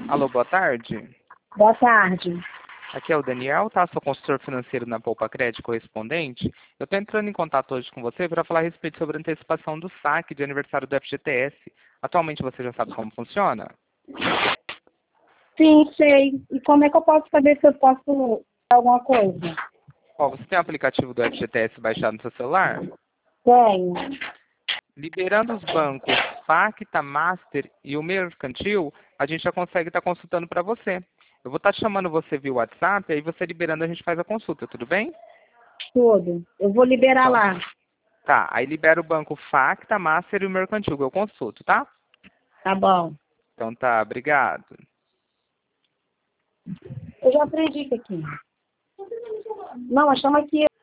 Alô, boa tarde. Boa tarde. Aqui é o Daniel, tá? Sou consultor financeiro na Poupa Crédito correspondente. Eu estou entrando em contato hoje com você para falar a respeito sobre a antecipação do saque de aniversário do FGTS. Atualmente você já sabe como funciona? Sim, sei. E como é que eu posso saber se eu posso alguma coisa? Ó, você tem o aplicativo do FGTS baixado no seu celular? Tenho. Liberando os bancos Facta, Master e o Mercantil, a gente já consegue estar consultando para você. Eu vou estar chamando você via WhatsApp, aí você liberando a gente faz a consulta, tudo bem? Tudo. Eu vou liberar Então, lá. tá, aí libera o banco Facta, Master e o Mercantil, eu consulto, tá? Tá bom. Então tá, obrigado. Eu já aprendi isso aqui. Não, nós estamos aqui.